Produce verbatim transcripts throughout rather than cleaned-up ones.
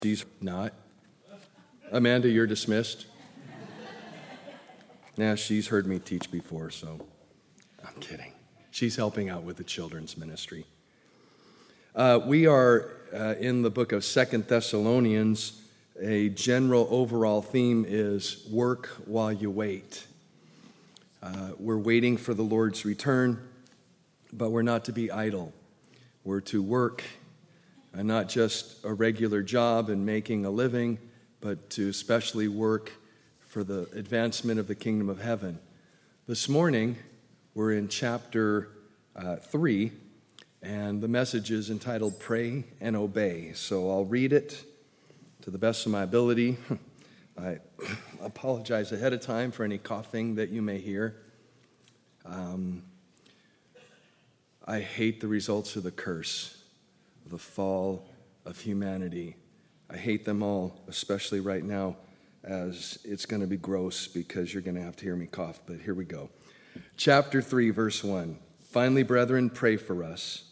She's not. Amanda, you're dismissed. Now, she's heard me teach before, so I'm kidding. She's helping out with the children's ministry. Uh, we are uh, in the book of Second Thessalonians. A general overall theme is work while you wait. Uh, we're waiting for the Lord's return, but we're not to be idle. We're to work, and not just a regular job and making a living, but to especially work for the advancement of the kingdom of heaven. This morning, we're in chapter uh, three, and the message is entitled Pray and Obey. So I'll read it to the best of my ability. I apologize ahead of time for any coughing that you may hear. Um, I hate the results of the curse, the fall of humanity. I hate them all, especially right now, as it's going to be gross because you're going to have to hear me cough, but here we go. Chapter three, verse one. Finally, brethren, pray for us,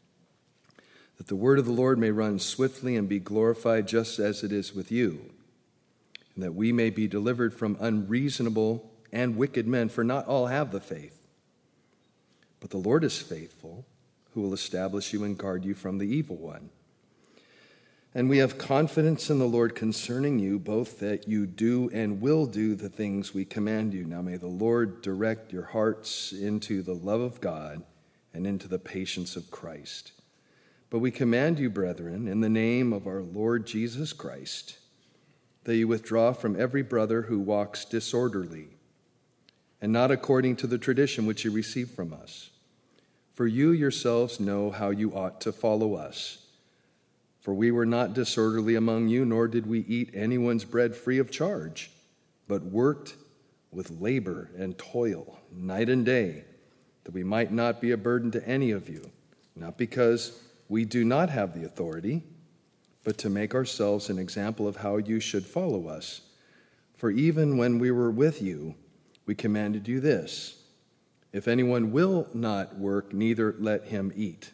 that the word of the Lord may run swiftly and be glorified just as it is with you, and that we may be delivered from unreasonable and wicked men, for not all have the faith. But the Lord is faithful, who will establish you and guard you from the evil one. And we have confidence in the Lord concerning you, both that you do and will do the things we command you. Now may the Lord direct your hearts into the love of God and into the patience of Christ. But we command you, brethren, in the name of our Lord Jesus Christ, that you withdraw from every brother who walks disorderly, and not according to the tradition which you received from us. For you yourselves know how you ought to follow us. For we were not disorderly among you, nor did we eat anyone's bread free of charge, but worked with labor and toil, night and day, that we might not be a burden to any of you, not because we do not have the authority, but to make ourselves an example of how you should follow us. For even when we were with you, we commanded you this: if anyone will not work, neither let him eat.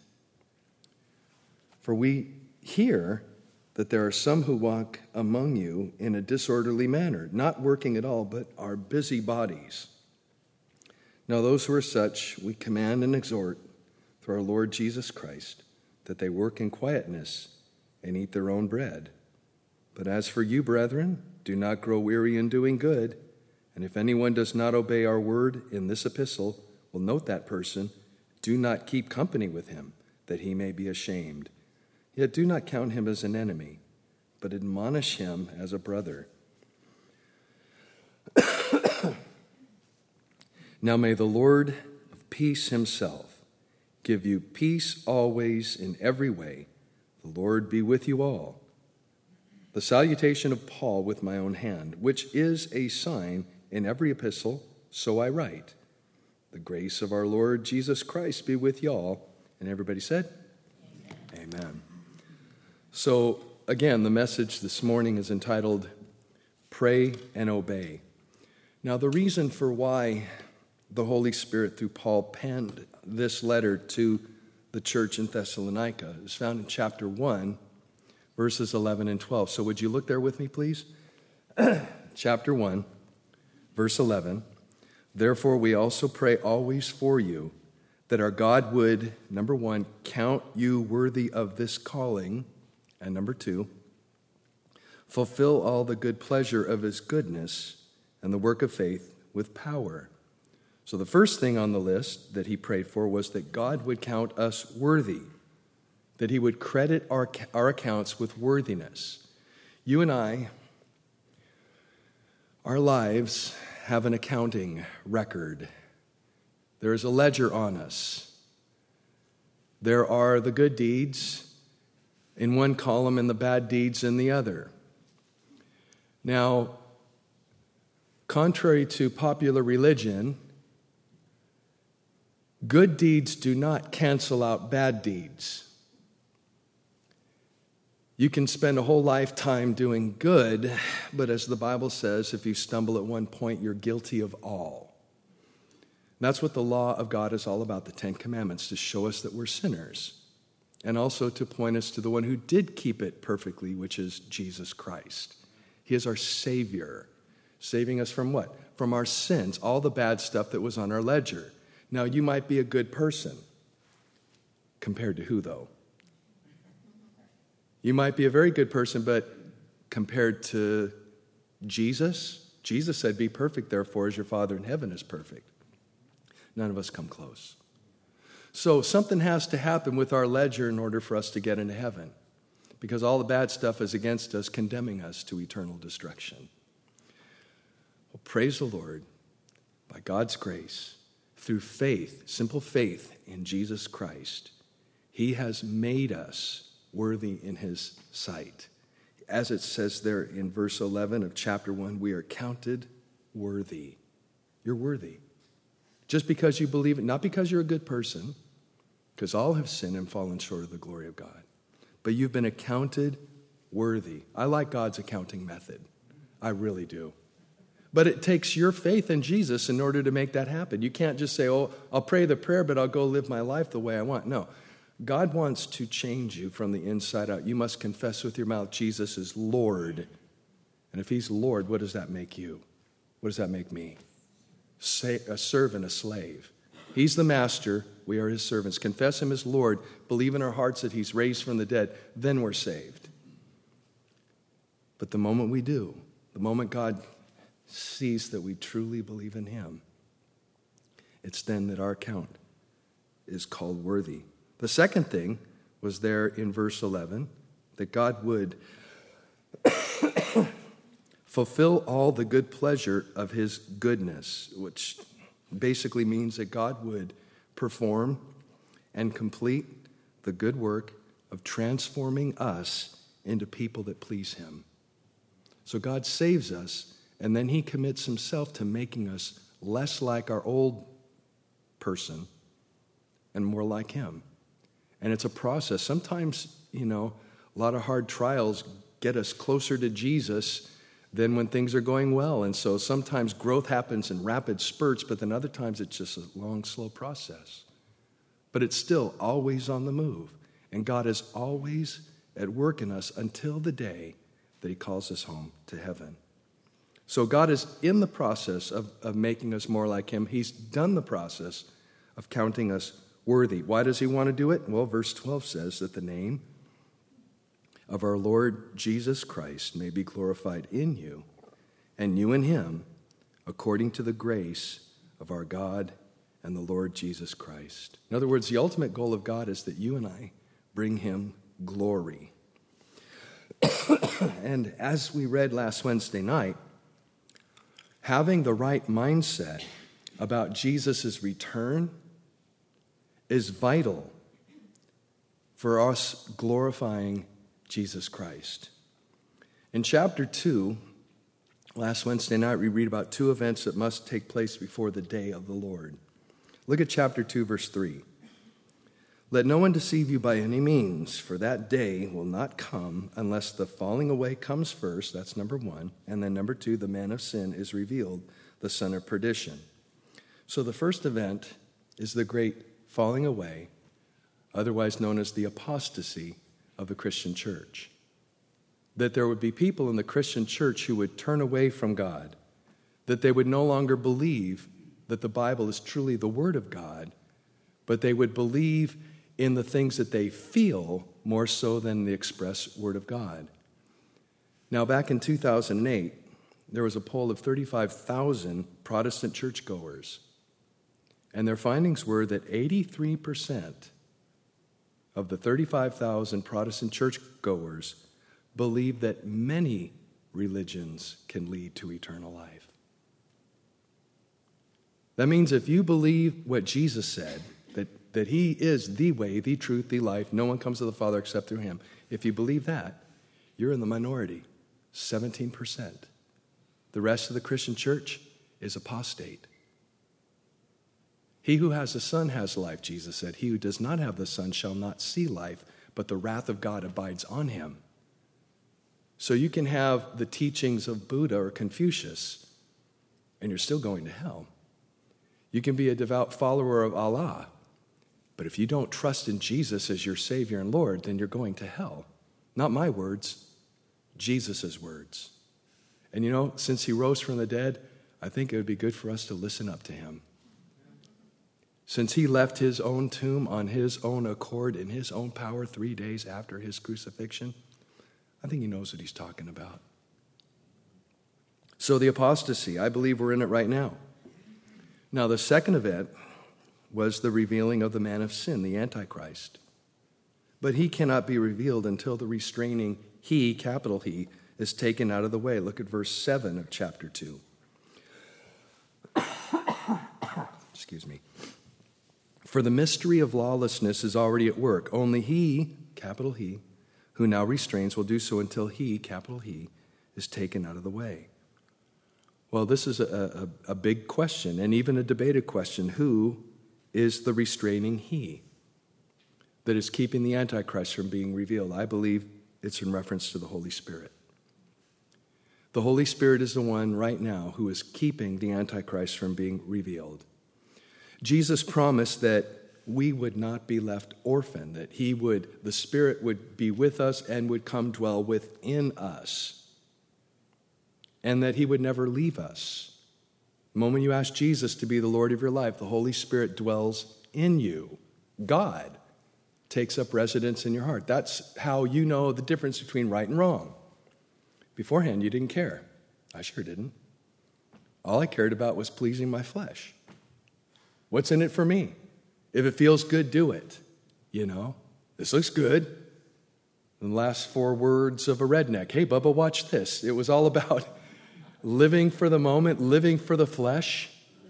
For we hear that there are some who walk among you in a disorderly manner, not working at all, but are busybodies. Now those who are such, we command and exhort through our Lord Jesus Christ, that they work in quietness and eat their own bread. But as for you, brethren, do not grow weary in doing good. And if anyone does not obey our word in this epistle, well, note that person. Do not keep company with him, that he may be ashamed. Yet do not count him as an enemy, but admonish him as a brother. Now may the Lord of peace himself give you peace always in every way. The Lord be with you all. The salutation of Paul with my own hand, which is a sign in every epistle, so I write. The grace of our Lord Jesus Christ be with y'all. And everybody said, Amen. Amen. So, again, the message this morning is entitled, Pray and Obey. Now, the reason for why the Holy Spirit, through Paul, penned this letter to the church in Thessalonica is found in chapter one, verses eleven and twelve. So would you look there with me, please? Chapter one, verse eleven. Therefore, we also pray always for you, that our God would, number one, count you worthy of this calling, and number two, fulfill all the good pleasure of his goodness and the work of faith with power. So the first thing on the list that he prayed for was that God would count us worthy, that he would credit our, our accounts with worthiness. You and I, our lives have an accounting record. There is a ledger on us. There are the good deeds in one column and the bad deeds in the other. Now, contrary to popular religion, good deeds do not cancel out bad deeds. You can spend a whole lifetime doing good, but as the Bible says, if you stumble at one point, you're guilty of all. That's what the law of God is all about, the Ten Commandments, to show us that we're sinners and also to point us to the one who did keep it perfectly, which is Jesus Christ. He is our Savior, saving us from what? From our sins, all the bad stuff that was on our ledger. Now, you might be a good person. Compared to who, though? You might be a very good person, but compared to Jesus, Jesus said, be perfect, therefore, as your Father in heaven is perfect. None of us come close. So something has to happen with our ledger in order for us to get into heaven, because all the bad stuff is against us, condemning us to eternal destruction. Well, praise the Lord, by God's grace, through faith, simple faith in Jesus Christ, He has made us worthy in His sight. As it says there in verse eleven of chapter one, we are counted worthy. You're worthy. Just because you believe it, not because you're a good person, because all have sinned and fallen short of the glory of God, but you've been accounted worthy. I like God's accounting method. I really do. But it takes your faith in Jesus in order to make that happen. You can't just say, oh, I'll pray the prayer, but I'll go live my life the way I want. No. God wants to change you from the inside out. You must confess with your mouth Jesus is Lord. And if He's Lord, what does that make you? What does that make me? A servant, a slave. He's the master. We are His servants. Confess Him as Lord. Believe in our hearts that He's raised from the dead. Then we're saved. But the moment we do, the moment God sees that we truly believe in Him, it's then that our account is called worthy. The second thing was there in verse eleven, that God would fulfill all the good pleasure of His goodness, which basically means that God would perform and complete the good work of transforming us into people that please Him. So God saves us, and then He commits Himself to making us less like our old person and more like Him. And it's a process. Sometimes, you know, a lot of hard trials get us closer to Jesus than when things are going well. And so sometimes growth happens in rapid spurts, but then other times it's just a long, slow process. But it's still always on the move. And God is always at work in us until the day that He calls us home to heaven. So God is in the process of, of making us more like Him. He's done the process of counting us worthy. Why does He want to do it? Well, verse twelve says that the name of our Lord Jesus Christ may be glorified in you, and you in Him, according to the grace of our God and the Lord Jesus Christ. In other words, the ultimate goal of God is that you and I bring Him glory. And as we read last Wednesday night, having the right mindset about Jesus' return is vital for us glorifying Jesus Christ. In chapter two, last Wednesday night, we read about two events that must take place before the day of the Lord. Look at chapter two, verse three. Let no one deceive you by any means, for that day will not come unless the falling away comes first, that's number one, and then number two, the man of sin is revealed, the son of perdition. So the first event is the great falling away, otherwise known as the apostasy of the Christian church. That there would be people in the Christian church who would turn away from God, that they would no longer believe that the Bible is truly the Word of God, but they would believe in the things that they feel more so than the express Word of God. Now, back in two thousand eight, there was a poll of thirty-five thousand Protestant churchgoers, and their findings were that eighty-three percent of the thirty-five thousand Protestant churchgoers believe that many religions can lead to eternal life. That means if you believe what Jesus said, that, that He is the way, the truth, the life, no one comes to the Father except through Him, if you believe that, you're in the minority, seventeen percent. The rest of the Christian church is apostate. He who has the Son has life, Jesus said. He who does not have the Son shall not see life, but the wrath of God abides on him. So you can have the teachings of Buddha or Confucius, and you're still going to hell. You can be a devout follower of Allah, But if you don't trust in Jesus as your Savior and Lord, then you're going to hell. Not my words, Jesus' words. And you know, since he rose from the dead, I think it would be good for us to listen up to him. Since he left his own tomb on his own accord in his own power three days after his crucifixion, I think he knows what he's talking about. So the apostasy, I believe we're in it right now. Now, the second event was the revealing of the man of sin, the Antichrist. But he cannot be revealed until the restraining he, capital He, is taken out of the way. Look at verse seven of chapter two. Excuse me. For the mystery of lawlessness is already at work. Only he, capital He, who now restrains will do so until he, capital He, is taken out of the way. Well, this is a, a, a big question and even a debated question. Who is the restraining he that is keeping the Antichrist from being revealed? I believe it's in reference to the Holy Spirit. The Holy Spirit is the one right now who is keeping the Antichrist from being revealed. Jesus promised that we would not be left orphaned, that he would, the Spirit would be with us and would come dwell within us, and that he would never leave us. The moment you ask Jesus to be the Lord of your life, the Holy Spirit dwells in you. God takes up residence in your heart. That's how you know the difference between right and wrong. Beforehand, you didn't care. I sure didn't. All I cared about was pleasing my flesh. What's in it for me? If it feels good, do it. You know, this looks good. The last four words of a redneck. Hey, Bubba, watch this. It was all about living for the moment, living for the flesh.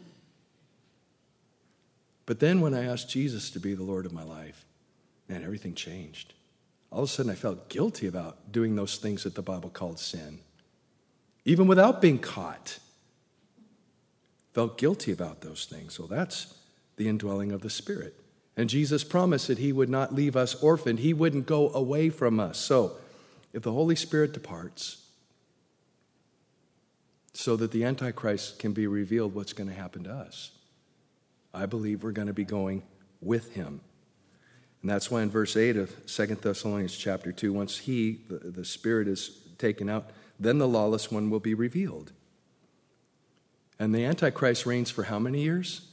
But then when I asked Jesus to be the Lord of my life, man, everything changed. All of a sudden I felt guilty about doing those things that the Bible called sin. Even without being caught. Felt guilty about those things. So that's the indwelling of the Spirit. And Jesus promised that he would not leave us orphaned. He wouldn't go away from us. So if the Holy Spirit departs, so that the Antichrist can be revealed, what's going to happen to us? I believe we're going to be going with him. And that's why in verse eight of Second Thessalonians chapter two, once he, the, the Spirit, is taken out, then the lawless one will be revealed. And the Antichrist reigns for how many years?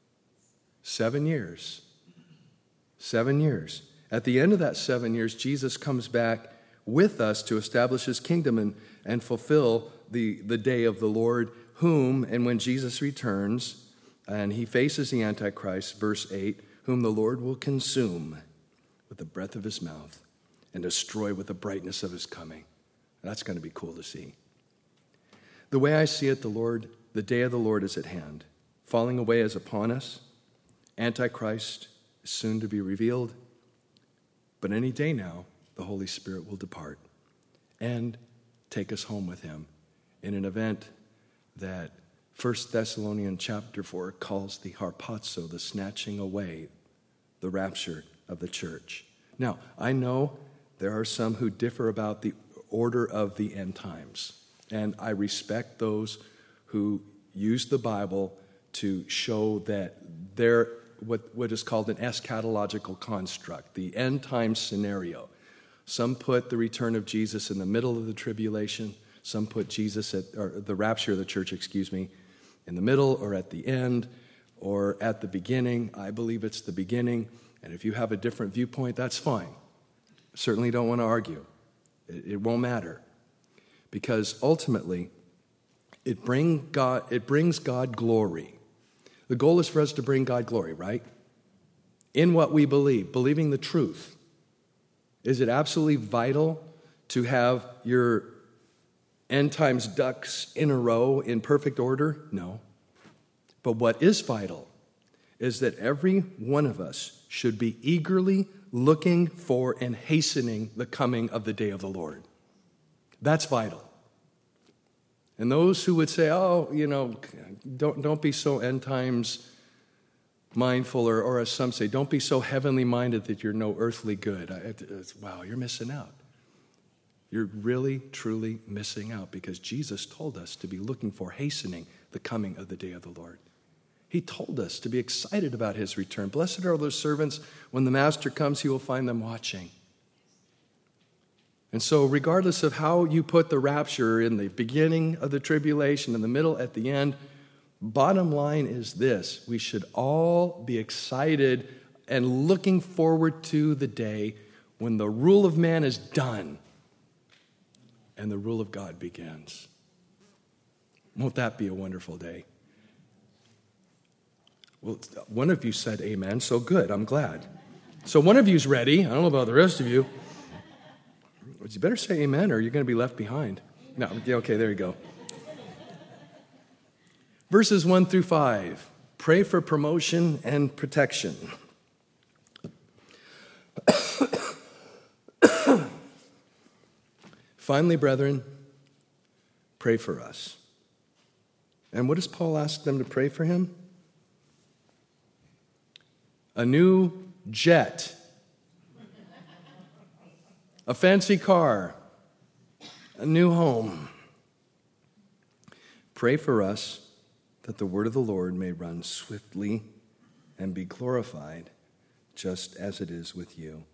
Seven years. Seven years. At the end of that seven years, Jesus comes back with us to establish his kingdom and, and fulfill the, the day of the Lord, whom, and when Jesus returns, and he faces the Antichrist, verse eight, whom the Lord will consume with the breath of his mouth and destroy with the brightness of his coming. That's going to be cool to see. The way I see it, the Lord, the day of the Lord is at hand. Falling away is upon us. Antichrist is soon to be revealed. But any day now, the Holy Spirit will depart and take us home with him in an event that First Thessalonians chapter four calls the harpazo, the snatching away, the rapture of the church. Now, I know there are some who differ about the order of the end times, and I respect those who use the Bible to show that they're what, what is called an eschatological construct, the end time scenario. Some put the return of Jesus in the middle of the tribulation. Some put Jesus at, or the rapture of the church, excuse me, in the middle or at the end or at the beginning. I believe it's the beginning. And if you have a different viewpoint, that's fine. Certainly don't want to argue. It, it won't matter. Because ultimately, it, bring God, it brings God glory. The goal is for us to bring God glory, right? In what we believe, believing the truth. Is it absolutely vital to have your end times ducks in a row in perfect order? No. But what is vital is that every one of us should be eagerly looking for and hastening the coming of the day of the Lord. That's vital. And those who would say, oh, you know, don't, don't be so end times mindful, or, or as some say, don't be so heavenly minded that you're no earthly good. I, it's, wow, you're missing out. You're really, truly missing out, because Jesus told us to be looking for hastening the coming of the day of the Lord. He told us to be excited about his return. Blessed are those servants, when the master comes, he will find them watching. And so regardless of how you put the rapture in the beginning of the tribulation, in the middle, at the end, bottom line is this: we should all be excited and looking forward to the day when the rule of man is done and the rule of God begins. Won't that be a wonderful day? Well, one of you said amen, so good, I'm glad. So one of you's ready. I don't know about the rest of you. You better say amen or you're going to be left behind. No, okay, there you go. Verses one through five. Pray for promotion and protection. Finally, brethren, pray for us. And what does Paul ask them to pray for him? A new jet. A fancy car. A new home. Pray for us that the word of the Lord may run swiftly and be glorified, just as it is with you.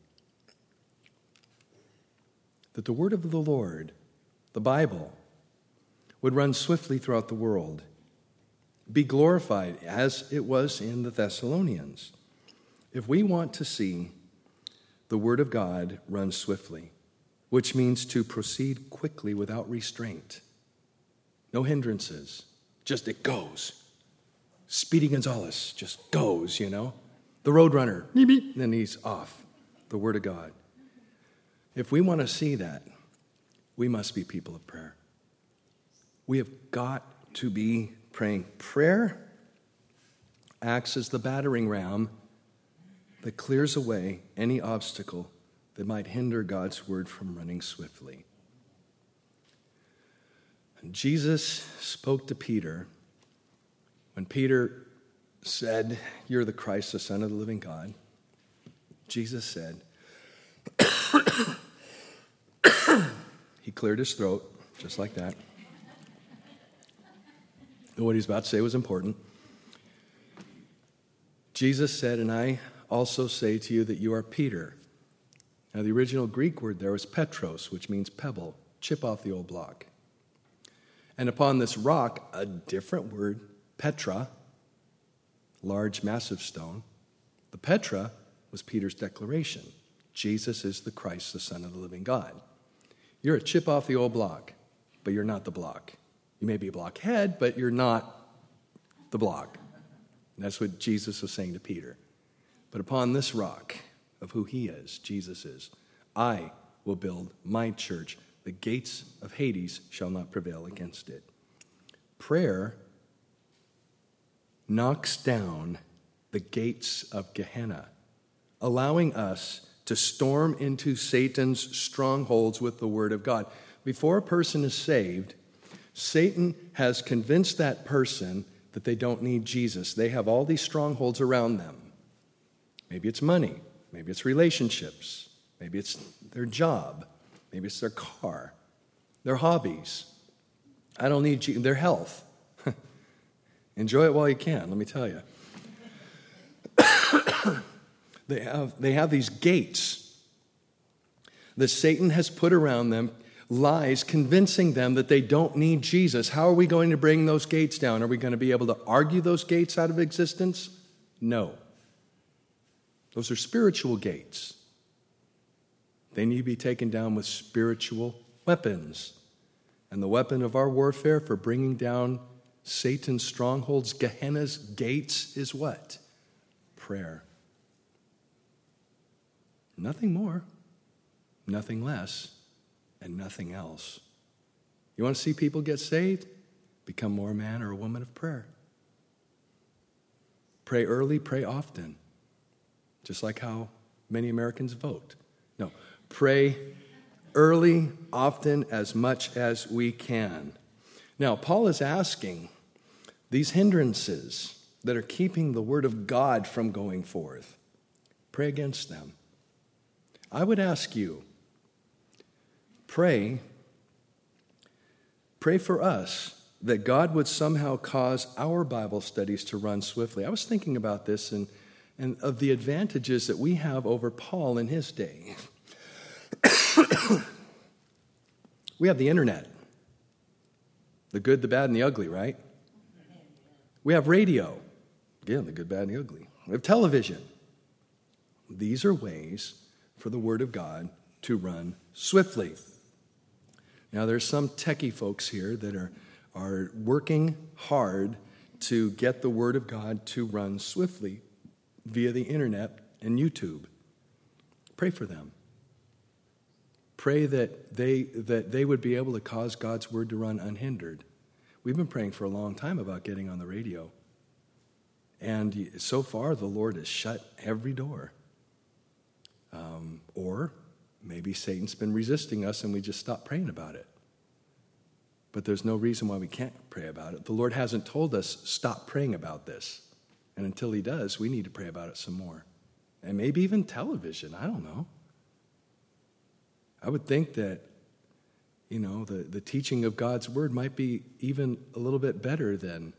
That the word of the Lord, the Bible, would run swiftly throughout the world, be glorified as it was in the Thessalonians. If we want to see the word of God run swiftly, which means to proceed quickly without restraint, no hindrances, just it goes. Speedy Gonzales just goes, you know. The Roadrunner, beep, beep, then he's off. The word of God. If we want to see that, we must be people of prayer. We have got to be praying. Prayer acts as the battering ram that clears away any obstacle that might hinder God's word from running swiftly. And Jesus spoke to Peter when Peter said, "You're the Christ, the Son of the living God." Jesus said, he cleared his throat, just like that. And what he's about to say was important. Jesus said, "And I also say to you that you are Peter." Now, the original Greek word there was Petros, which means pebble, chip off the old block. And upon this rock, a different word, Petra, large, massive stone. The Petra was Peter's declaration. Jesus is the Christ, the Son of the living God. You're a chip off the old block, but you're not the block. You may be a blockhead, but you're not the block. And that's what Jesus was saying to Peter. But upon this rock of who he is, Jesus is, I will build my church. The gates of Hades shall not prevail against it. Prayer knocks down the gates of Gehenna, allowing us to storm into Satan's strongholds with the word of God. Before a person is saved, Satan has convinced that person that they don't need Jesus. They have all these strongholds around them. Maybe it's money. Maybe it's relationships. Maybe it's their job. Maybe it's their car, their hobbies. I don't need Jesus. Their health. Enjoy it while you can, let me tell you. They have, they have these gates that Satan has put around them, lies convincing them that they don't need Jesus. How are we going to bring those gates down? Are we going to be able to argue those gates out of existence? No. Those are spiritual gates. They need to be taken down with spiritual weapons. And the weapon of our warfare for bringing down Satan's strongholds, Gehenna's gates, is what? Prayer. Nothing more, nothing less, and nothing else. You want to see people get saved? Become more a man or a woman of prayer. Pray early, pray often. Just like how many Americans vote. No, pray early, often, as much as we can. Now, Paul is asking these hindrances that are keeping the word of God from going forth, pray against them. I would ask you, pray, pray for us that God would somehow cause our Bible studies to run swiftly. I was thinking about this and, and of the advantages that we have over Paul in his day. We have the internet. The good, the bad, and the ugly, right? We have radio. Again, the good, bad, and the ugly. We have television. These are ways for the Word of God to run swiftly. Now, there's some techie folks here that are, are working hard to get the Word of God to run swiftly via the internet and YouTube. Pray for them. Pray that they, that they would be able to cause God's Word to run unhindered. We've been praying for a long time about getting on the radio. And so far, the Lord has shut every door. Um, or maybe Satan's been resisting us and we just stopped praying about it. But there's no reason why we can't pray about it. The Lord hasn't told us, stop praying about this. And until he does, we need to pray about it some more. And maybe even television, I don't know. I would think that, you know, the, the teaching of God's Word might be even a little bit better than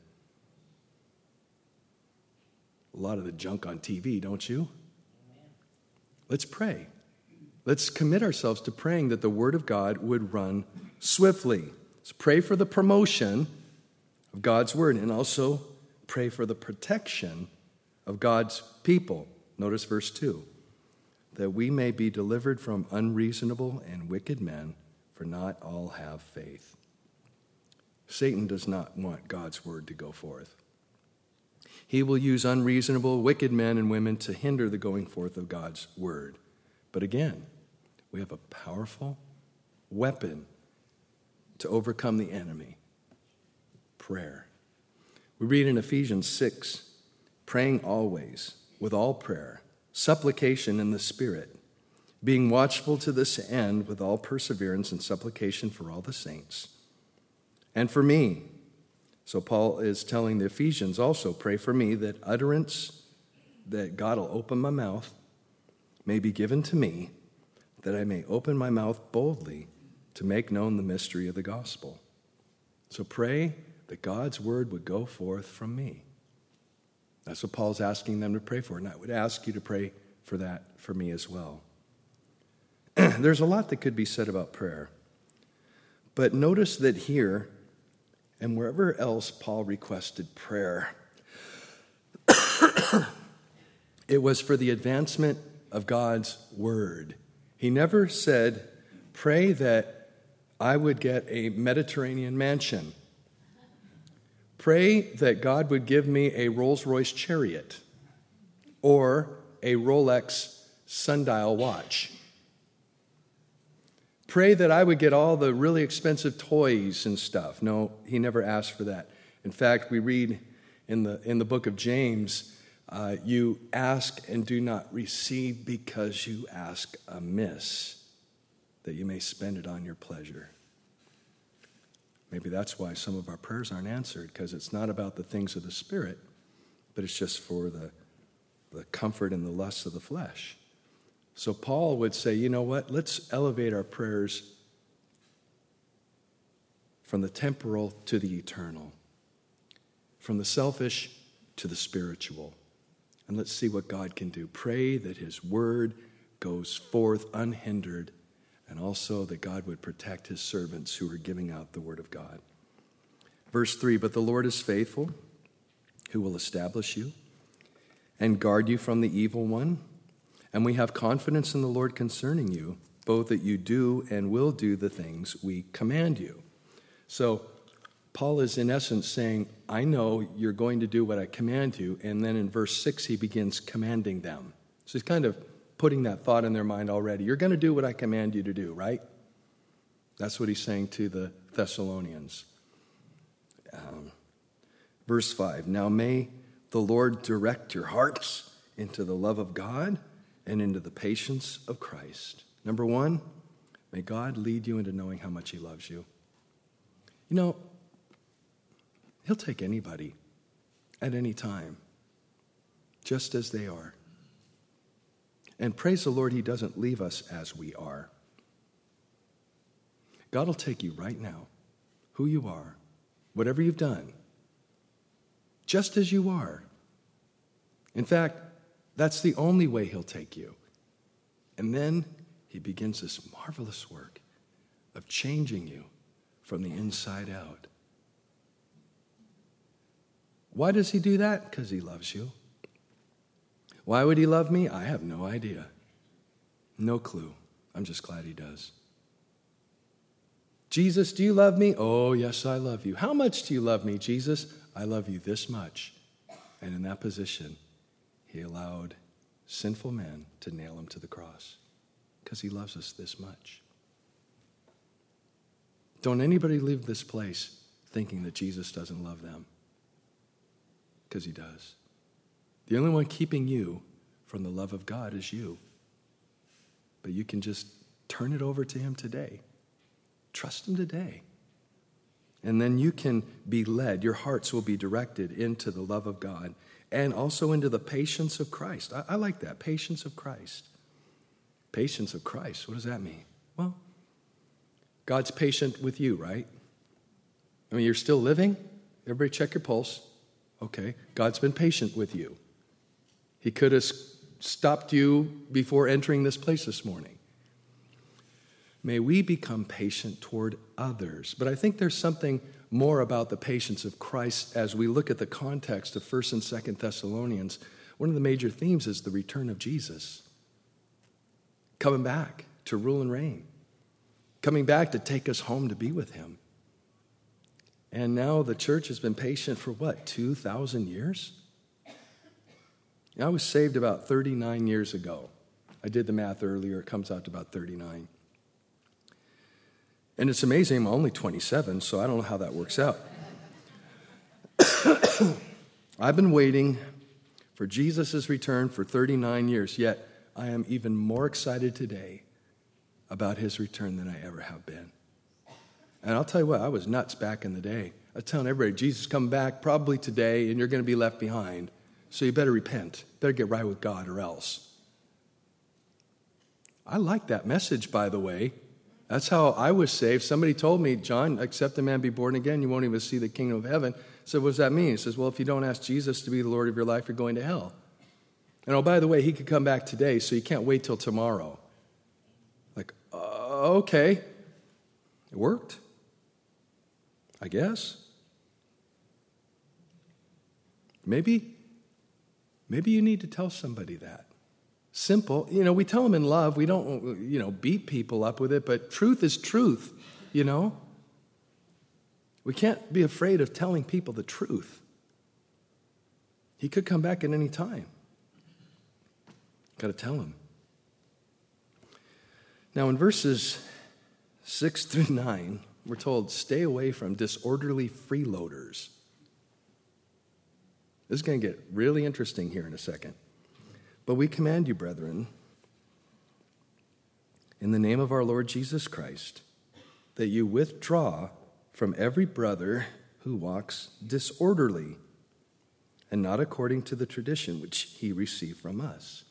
a lot of the junk on T V, don't you? Let's pray. Let's commit ourselves to praying that the Word of God would run swiftly. Let's pray for the promotion of God's Word and also pray for the protection of God's people. Notice verse two. That we may be delivered from unreasonable and wicked men, for not all have faith. Satan does not want God's Word to go forth. He will use unreasonable, wicked men and women to hinder the going forth of God's Word. But again, we have a powerful weapon to overcome the enemy. Prayer. We read in Ephesians six, praying always with all prayer, supplication in the Spirit, being watchful to this end with all perseverance and supplication for all the saints. And for me, so Paul is telling the Ephesians also, pray for me that utterance, that God will open my mouth, may be given to me, that I may open my mouth boldly to make known the mystery of the gospel. So pray that God's word would go forth from me. That's what Paul's asking them to pray for, and I would ask you to pray for that for me as well. There's a lot that could be said about prayer, but notice that here, and wherever else Paul requested prayer, it was for the advancement of God's word. He never said, pray that I would get a Mediterranean mansion. Pray that God would give me a Rolls-Royce chariot or a Rolex sundial watch. Pray that I would get all the really expensive toys and stuff. No, he never asked for that. In fact, we read in the in the book of James, uh, you ask and do not receive because you ask amiss, that you may spend it on your pleasure. Maybe that's why some of our prayers aren't answered, because it's not about the things of the Spirit, but it's just for the, the comfort and the lusts of the flesh. So Paul would say, you know what, let's elevate our prayers from the temporal to the eternal, from the selfish to the spiritual. And let's see what God can do. Pray that his word goes forth unhindered, and also that God would protect his servants who are giving out the word of God. Verse three, but the Lord is faithful, who will establish you and guard you from the evil one. And we have confidence in the Lord concerning you, both that you do and will do the things we command you. So Paul is in essence saying, I know you're going to do what I command you. And then in verse six, he begins commanding them. So he's kind of putting that thought in their mind already. You're going to do what I command you to do, right? That's what he's saying to the Thessalonians. Um, verse five, now may the Lord direct your hearts into the love of God and into the patience of Christ. Number one, may God lead you into knowing how much he loves you. You know, he'll take anybody at any time, just as they are. And praise the Lord, he doesn't leave us as we are. God will take you right now, who you are, whatever you've done, just as you are. In fact, that's the only way he'll take you. And then he begins this marvelous work of changing you from the inside out. Why does he do that? Because he loves you. Why would he love me? I have no idea. No clue. I'm just glad he does. Jesus, do you love me? Oh, yes, I love you. How much do you love me, Jesus? I love you this much. And in that position, he allowed sinful men to nail him to the cross because he loves us this much. Don't anybody leave this place thinking that Jesus doesn't love them, because he does. The only one keeping you from the love of God is you. But you can just turn it over to him today. Trust him today. And then you can be led. Your hearts will be directed into the love of God and also into the patience of Christ. I, I like that, patience of Christ. Patience of Christ, what does that mean? Well, God's patient with you, right? I mean, you're still living? Everybody check your pulse. Okay, God's been patient with you. He could have stopped you before entering this place this morning. May we become patient toward others. But I think there's something more about the patience of Christ as we look at the context of First and Second Thessalonians. One of the major themes is the return of Jesus. Coming back to rule and reign. Coming back to take us home to be with him. And now the church has been patient for what, two thousand years? I was saved about thirty-nine years ago. I did the math earlier. It comes out to about thirty-nine. And it's amazing, I'm only twenty-seven, so I don't know how that works out. I've been waiting for Jesus' return for thirty-nine years, yet I am even more excited today about his return than I ever have been. And I'll tell you what, I was nuts back in the day. I was telling everybody, Jesus is coming back probably today, and you're going to be left behind. So you better repent. Better get right with God or else. I like that message, by the way. That's how I was saved. Somebody told me, John, except a man be born again, you won't even see the kingdom of heaven. I said, what does that mean? He says, well, if you don't ask Jesus to be the Lord of your life, you're going to hell. And oh, by the way, he could come back today, so you can't wait till tomorrow. Like, uh, okay. It worked. I guess. Maybe, maybe you need to tell somebody that. Simple. You know, we tell them in love. We don't, you know, beat people up with it, but truth is truth, you know. We can't be afraid of telling people the truth. He could come back at any time. Got to tell him. Now, in verses six through nine, we're told, stay away from disorderly freeloaders. This is going to get really interesting here in a second. But we command you, brethren, in the name of our Lord Jesus Christ, that you withdraw from every brother who walks disorderly and not according to the tradition which he received from us.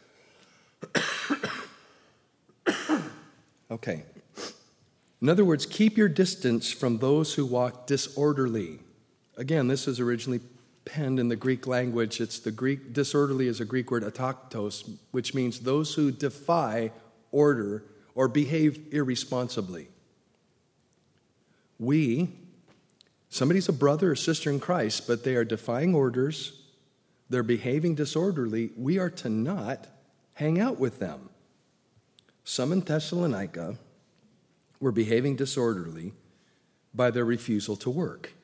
Okay. In other words, keep your distance from those who walk disorderly. Again, this is originally penned in the Greek language. It's the Greek, disorderly is a Greek word, ataktos, which means those who defy order or behave irresponsibly. We, somebody's a brother or sister in Christ, but they are defying orders, they're behaving disorderly, we are to not hang out with them. Some in Thessalonica were behaving disorderly by their refusal to work.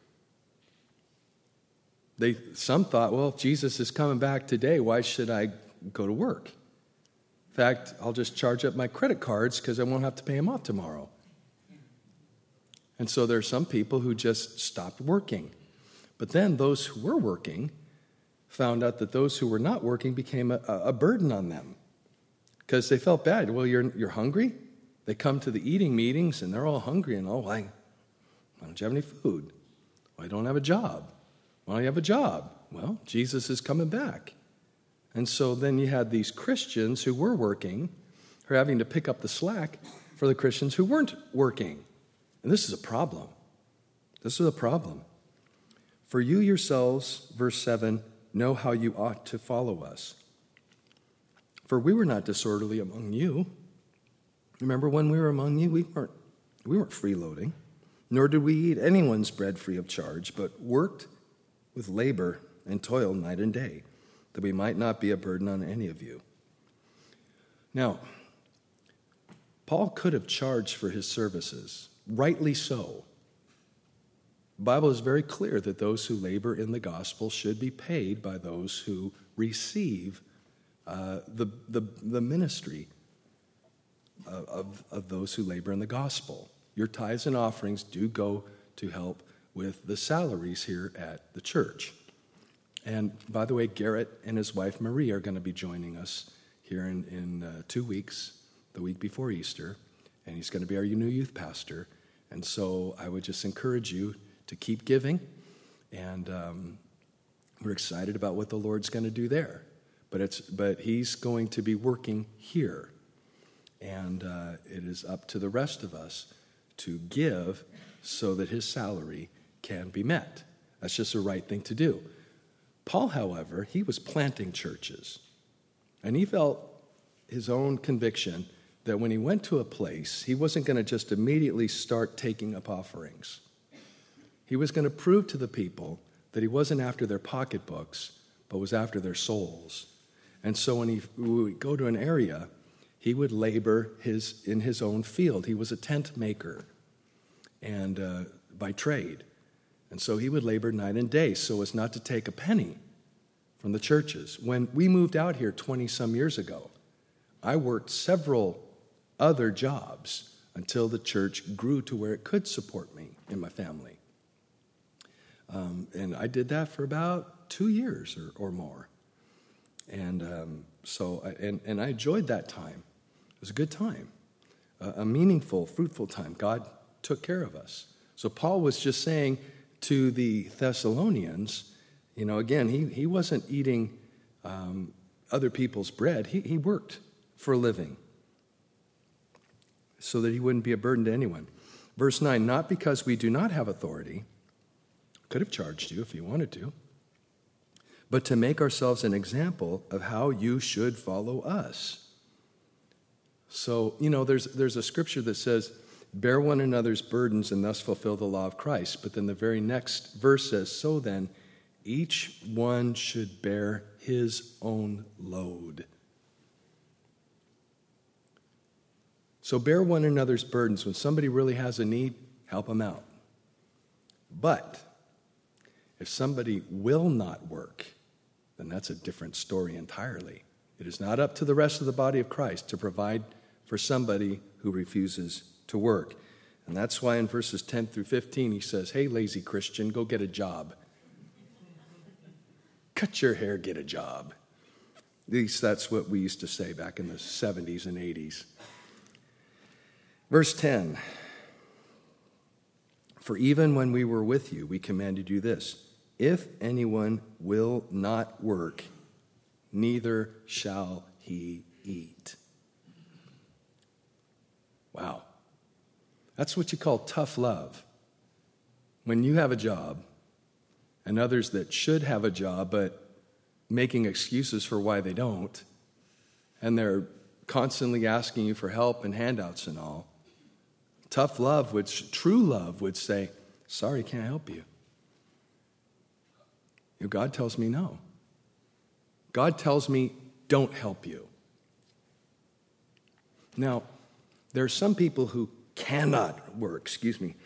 They, some thought, well, if Jesus is coming back today, why should I go to work? In fact, I'll just charge up my credit cards because I won't have to pay them off tomorrow. And so there are some people who just stopped working. But then those who were working found out that those who were not working became a, a burden on them because they felt bad. Well, you're, you're hungry? They come to the eating meetings and they're all hungry and, oh, why, why don't you have any food? Well, I don't have a job. Why don't you have a job? Well, Jesus is coming back. And so then you had these Christians who were working, who are having to pick up the slack for the Christians who weren't working. And this is a problem. This is a problem. For you yourselves, verse seven, know how you ought to follow us. For we were not disorderly among you. Remember, when we were among you, we weren't, we weren't freeloading, nor did we eat anyone's bread free of charge, but worked with labor and toil night and day, that we might not be a burden on any of you. Now, Paul could have charged for his services, rightly so. The Bible is very clear that those who labor in the gospel should be paid by those who receive uh, the, the, the ministry of, of, of those who labor in the gospel. Your tithes and offerings do go to help with the salaries here at the church. And by the way, Garrett and his wife Marie are going to be joining us here in, in uh, two weeks, the week before Easter, and he's going to be our new youth pastor. And so I would just encourage you to keep giving, and um, we're excited about what the Lord's going to do there. But it's but he's going to be working here, and uh, it is up to the rest of us to give so that his salary can be met. That's just the right thing to do. Paul, however, he was planting churches, and he felt his own conviction that when he went to a place, he wasn't going to just immediately start taking up offerings. He was going to prove to the people that he wasn't after their pocketbooks, but was after their souls. And so when he would go to an area, he would labor his in his own field. He was a tent maker, and uh, by trade. And so he would labor night and day so as not to take a penny from the churches. When we moved out here twenty-some years ago, I worked several other jobs until the church grew to where it could support me and my family. Um, and I did that for about two years or, or more. And um, so, I, and, and I enjoyed that time. It was a good time, a, a meaningful, fruitful time. God took care of us. So Paul was just saying to the Thessalonians, you know, again, he, he wasn't eating um, other people's bread. He, he worked for a living so that he wouldn't be a burden to anyone. Verse nine, not because we do not have authority, could have charged you if you wanted to, but to make ourselves an example of how you should follow us. So, you know, there's there's a scripture that says, bear one another's burdens and thus fulfill the law of Christ. But then the very next verse says, so then, each one should bear his own load. So bear one another's burdens. When somebody really has a need, help them out. But if somebody will not work, then that's a different story entirely. It is not up to the rest of the body of Christ to provide for somebody who refuses to work. And that's why in verses ten through fifteen he says, hey, lazy Christian, go get a job. Cut your hair, get a job. At least that's what we used to say back in the seventies and eighties. Verse ten, for even when we were with you, we commanded you this, if anyone will not work, neither shall he eat. Wow. That's what you call tough love. When you have a job and others that should have a job but making excuses for why they don't, and they're constantly asking you for help and handouts and all, tough love, which true love would say, sorry, can't help you. You know, God tells me no. God tells me don't help you. Now, there are some people who cannot work, excuse me.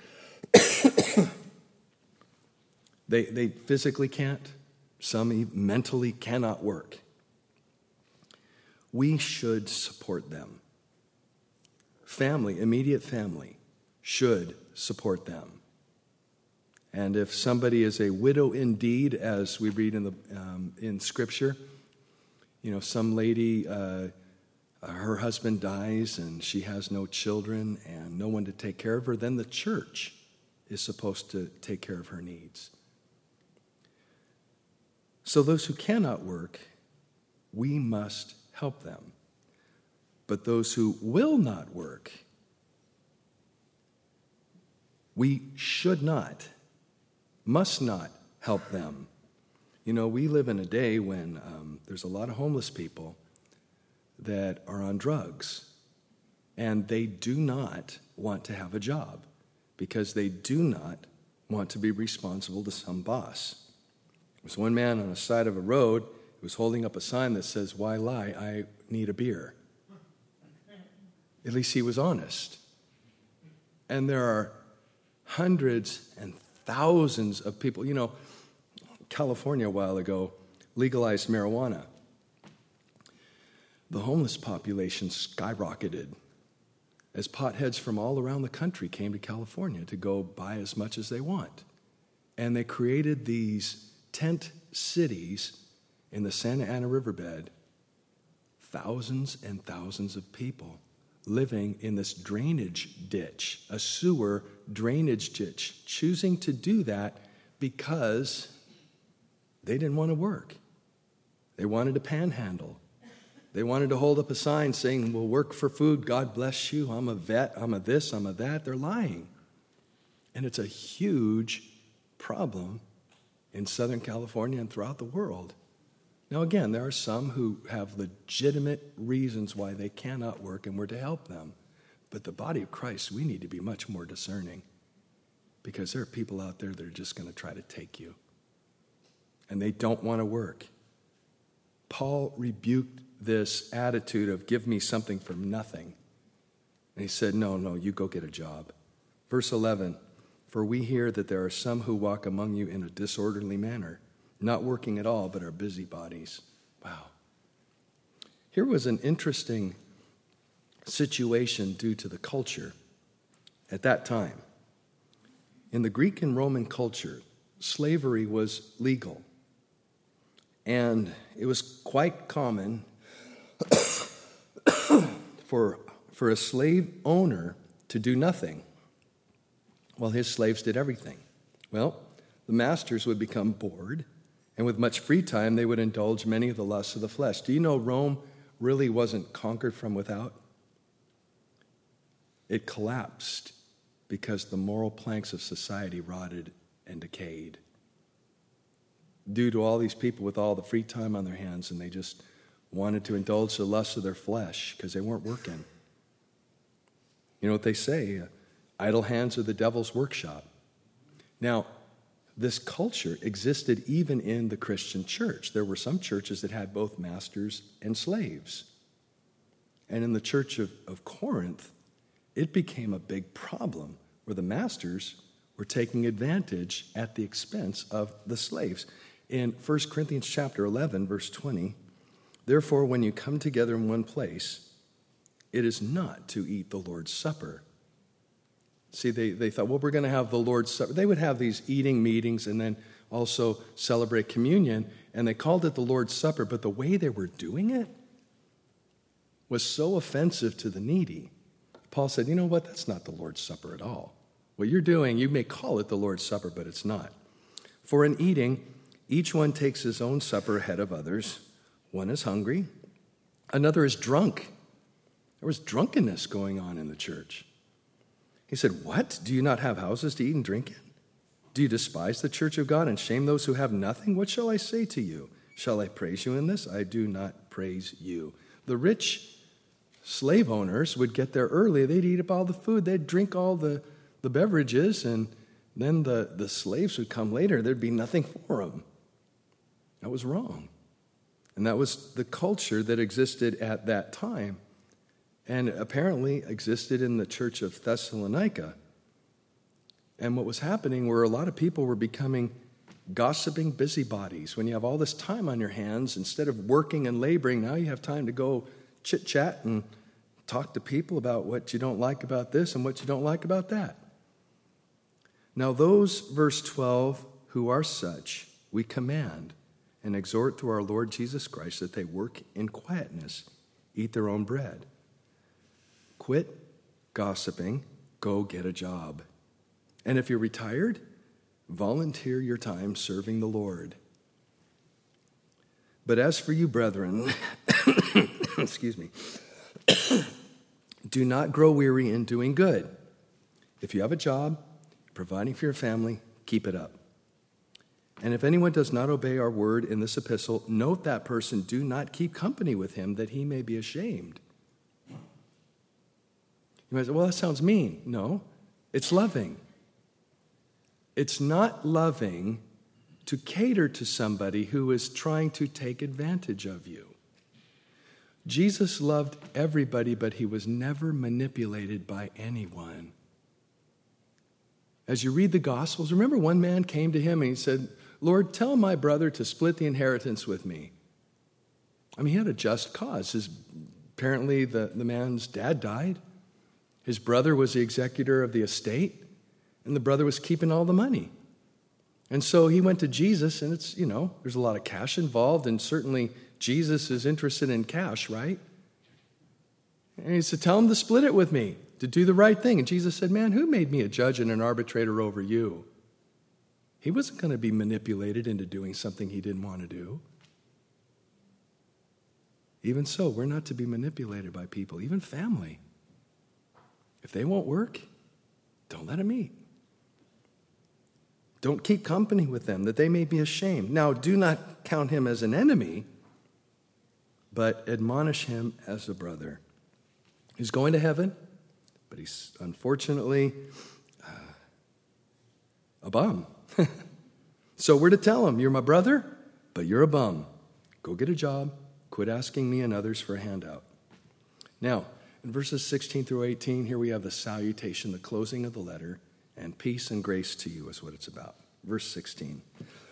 they, they physically can't. Some even mentally cannot work. We should support them. Family, immediate family, should support them. And if somebody is a widow indeed, as we read in the um, in Scripture, you know, some lady, uh, her husband dies and she has no children and no one to take care of her, then the church is supposed to take care of her needs. So those who cannot work, we must help them. But those who will not work, we should not, must not help them. You know, we live in a day when um, there's a lot of homeless people that are on drugs, and they do not want to have a job because they do not want to be responsible to some boss. There was one man on the side of a road who was holding up a sign that says, "Why lie? I need a beer." At least he was honest. And there are hundreds and thousands of people. You know, California a while ago legalized marijuana. The homeless population skyrocketed as potheads from all around the country came to California to go buy as much as they want. And they created these tent cities in the Santa Ana riverbed, thousands and thousands of people living in this drainage ditch, a sewer drainage ditch, choosing to do that because they didn't want to work. They wanted to panhandle. They wanted to hold up a sign saying, "We'll work for food, God bless you, I'm a vet, I'm a this, I'm a that." They're lying. And it's a huge problem in Southern California and throughout the world. Now, again, there are some who have legitimate reasons why they cannot work, and we're to help them. But the body of Christ, we need to be much more discerning, because there are people out there that are just going to try to take you, and they don't want to work. Paul rebuked this attitude of "give me something for nothing." And he said, no, no, you go get a job. Verse eleven, "For we hear that there are some who walk among you in a disorderly manner, not working at all, but are busybodies." Wow. Here was an interesting situation due to the culture at that time. In the Greek and Roman culture, slavery was legal. And it was quite common for, for a slave owner to do nothing while his slaves did everything. Well, the masters would become bored, and with much free time, they would indulge many of the lusts of the flesh. Do you know Rome really wasn't conquered from without? It collapsed because the moral planks of society rotted and decayed due to all these people with all the free time on their hands, and they just wanted to indulge the lusts of their flesh because they weren't working. You know what they say? Idle hands are the devil's workshop. Now, this culture existed even in the Christian church. There were some churches that had both masters and slaves. And in the church of, of Corinth, it became a big problem where the masters were taking advantage at the expense of the slaves. In First Corinthians chapter eleven, verse twenty, "Therefore, when you come together in one place, it is not to eat the Lord's Supper." See, they, they thought, well, we're going to have the Lord's Supper. They would have these eating meetings and then also celebrate communion, and they called it the Lord's Supper, but the way they were doing it was so offensive to the needy. Paul said, you know what, that's not the Lord's Supper at all. What you're doing, you may call it the Lord's Supper, but it's not. For in eating, each one takes his own supper ahead of others. One is hungry, another is drunk. There was drunkenness going on in the church. He said, what? Do you not have houses to eat and drink in? Do you despise the church of God and shame those who have nothing? What shall I say to you? Shall I praise you in this? I do not praise you. The rich slave owners would get there early. They'd eat up all the food. They'd drink all the, the beverages, and then the, the slaves would come later. There'd be nothing for them. That was wrong. And that was the culture that existed at that time, and apparently existed in the church of Thessalonica. And what was happening were a lot of people were becoming gossiping busybodies. When you have all this time on your hands, instead of working and laboring, now you have time to go chit-chat and talk to people about what you don't like about this and what you don't like about that. Now those, verse twelve, who are such, we command and exhort through our Lord Jesus Christ that they work in quietness, eat their own bread. Quit gossiping, go get a job. And if you're retired, volunteer your time serving the Lord. But as for you, brethren, excuse me, do not grow weary in doing good. If you have a job, providing for your family, keep it up. And if anyone does not obey our word in this epistle, note that person, do not keep company with him, that he may be ashamed. You might say, well, that sounds mean. No, it's loving. It's not loving to cater to somebody who is trying to take advantage of you. Jesus loved everybody, but he was never manipulated by anyone. As you read the Gospels, remember one man came to him and he said, Lord, tell my brother to split the inheritance with me. I mean, he had a just cause. His, apparently, the, the man's dad died. His brother was the executor of the estate, and the brother was keeping all the money. And so he went to Jesus, and it's, you know, there's a lot of cash involved, and certainly Jesus is interested in cash, right? And he said, tell him to split it with me, to do the right thing. And Jesus said, man, who made me a judge and an arbitrator over you? He wasn't going to be manipulated into doing something he didn't want to do. Even so, we're not to be manipulated by people, even family. If they won't work, don't let them eat. Don't keep company with them, that they may be ashamed. Now, do not count him as an enemy, but admonish him as a brother. He's going to heaven, but he's unfortunately uh, a bum. So we're to tell him, you're my brother, but you're a bum. Go get a job. Quit asking me and others for a handout. Now, in verses sixteen through eighteen, here we have the salutation, the closing of the letter, and peace and grace to you is what it's about. Verse sixteen.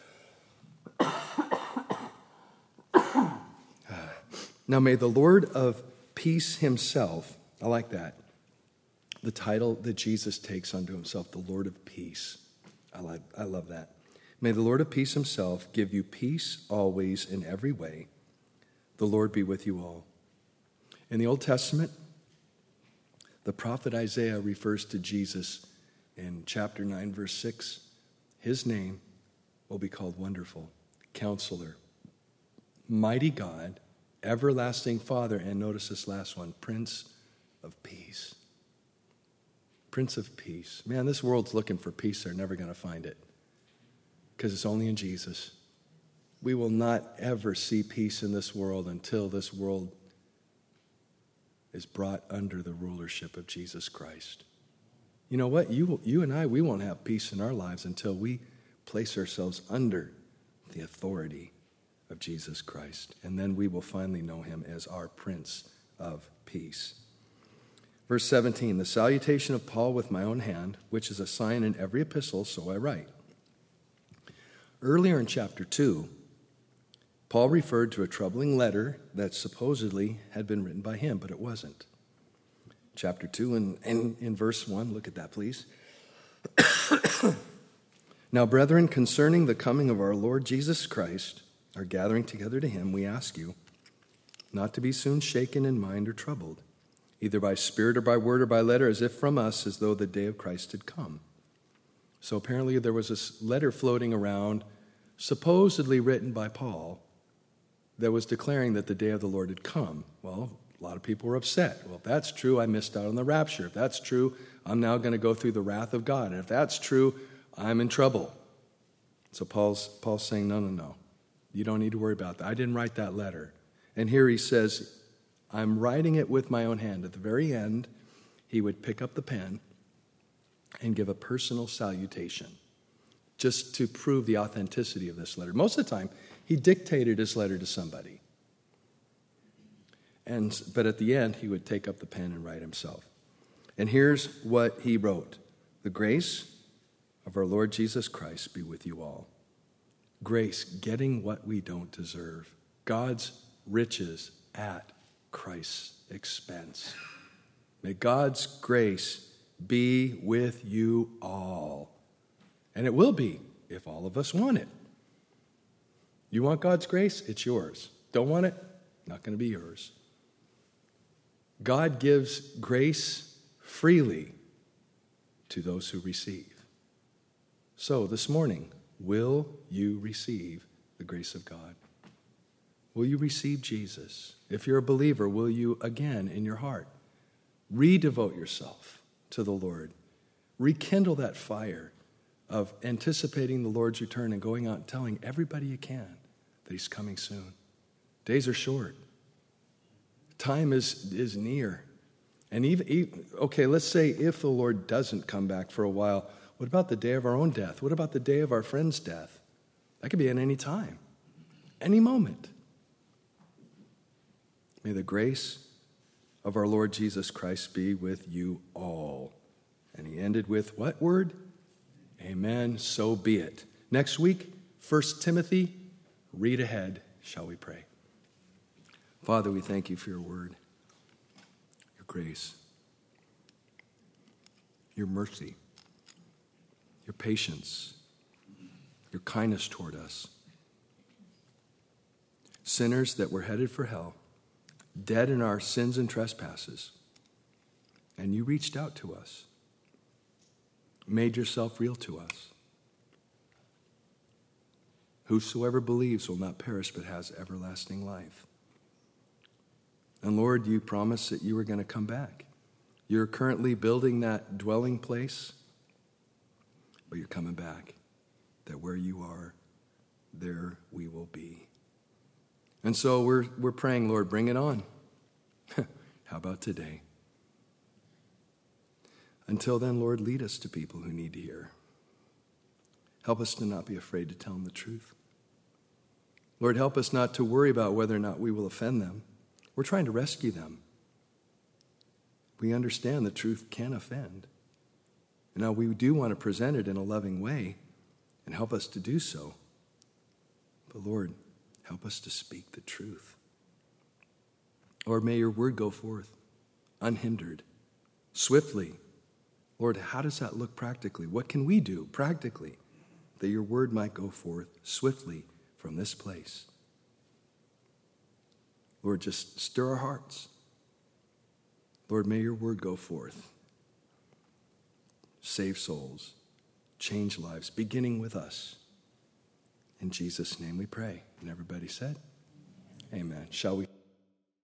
Now may the Lord of peace himself, I like that, the title that Jesus takes unto himself, the Lord of peace. I like, I love that. May the Lord of peace himself give you peace always in every way. The Lord be with you all. In the Old Testament, the prophet Isaiah refers to Jesus in chapter nine, verse six. His name will be called Wonderful, Counselor, Mighty God, Everlasting Father, and notice this last one, Prince of Peace. Prince of Peace. Man, this world's looking for peace. They're never going to find it because it's only in Jesus. We will not ever see peace in this world until this world is brought under the rulership of Jesus Christ. You know what? You, you and I, we won't have peace in our lives until we place ourselves under the authority of Jesus Christ. And then we will finally know him as our Prince of Peace. Verse seventeen, the salutation of Paul with my own hand, which is a sign in every epistle, so I write. Earlier in chapter two, Paul referred to a troubling letter that supposedly had been written by him, but it wasn't. Chapter two and, and in verse one, look at that, please. Now, brethren, concerning the coming of our Lord Jesus Christ, our gathering together to him, we ask you not to be soon shaken in mind or troubled, either by spirit or by word or by letter, as if from us, as though the day of Christ had come. So apparently there was a letter floating around, supposedly written by Paul, that was declaring that the day of the Lord had come. Well, a lot of people were upset. Well, if that's true, I missed out on the rapture. If that's true, I'm now going to go through the wrath of God. And if that's true, I'm in trouble. So Paul's, Paul's saying, no, no, no. You don't need to worry about that. I didn't write that letter. And here he says, I'm writing it with my own hand. At the very end, he would pick up the pen and give a personal salutation just to prove the authenticity of this letter. Most of the time, he dictated his letter to somebody. And, but at the end, he would take up the pen and write himself. And here's what he wrote. The grace of our Lord Jesus Christ be with you all. Grace, getting what we don't deserve. God's riches at Christ's expense. May God's grace be with you all. And it will be if all of us want it. You want God's grace? It's yours. Don't want it? Not going to be yours. God gives grace freely to those who receive. So this morning, will you receive the grace of God? Will you receive Jesus? If you're a believer, will you again in your heart redevote yourself to the Lord? Rekindle that fire of anticipating the Lord's return and going out and telling everybody you can that he's coming soon. Days are short. Time is, is near. And even, even, okay, let's say if the Lord doesn't come back for a while, what about the day of our own death? What about the day of our friend's death? That could be at any time, any moment. May the grace of our Lord Jesus Christ be with you all. And he ended with what word? Amen. So be it. Next week, First Timothy, read ahead. Shall we pray? Father, we thank you for your word, your grace, your mercy, your patience, your kindness toward us. Sinners that were headed for hell, dead in our sins and trespasses, and you reached out to us, made yourself real to us. Whosoever believes will not perish but has everlasting life. And Lord, you promised that you were going to come back. You're currently building that dwelling place, but you're coming back, that where you are, there we will be. And so we're we're praying, Lord, bring it on. How about today? Until then, Lord, lead us to people who need to hear. Help us to not be afraid to tell them the truth. Lord, help us not to worry about whether or not we will offend them. We're trying to rescue them. We understand the truth can offend. And now we do want to present it in a loving way, and help us to do so. But Lord, help us to speak the truth. Lord, may your word go forth unhindered, swiftly. Lord, how does that look practically? What can we do practically that your word might go forth swiftly from this place? Lord, just stir our hearts. Lord, may your word go forth. Save souls, change lives, beginning with us. In Jesus' name we pray. And everybody said, amen. Shall we?